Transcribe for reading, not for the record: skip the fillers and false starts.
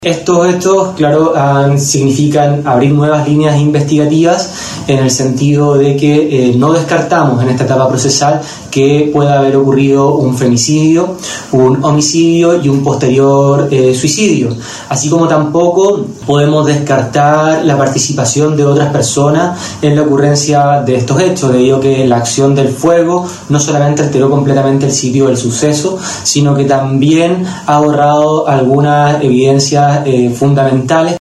Estos hechos, claro, significan abrir nuevas líneas investigativas en el sentido de que no descartamos en esta etapa procesal que pueda haber ocurrido un femicidio, un homicidio y un posterior suicidio, así como tampoco podemos descartar la participación de otras personas en la ocurrencia de estos hechos, debido a que la acción del fuego no solamente alteró completamente el sitio del suceso, sino que también ha borrado algunas evidencias fundamentales.